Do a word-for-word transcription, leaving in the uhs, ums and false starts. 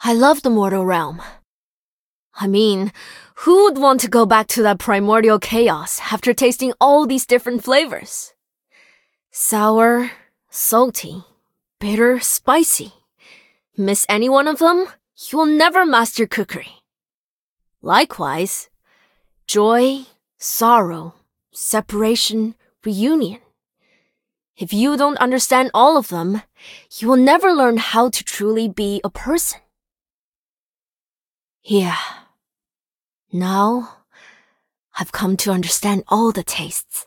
I love the mortal realm. I mean, who would want to go back to that primordial chaos after tasting all these different flavors? Sour, salty, bitter, spicy. Miss any one of them, you will never master cookery. Likewise, joy, sorrow, separation, reunion. If you don't understand all of them, you will never learn how to truly be a person. Yeah. Now, I've come to understand all the tastes.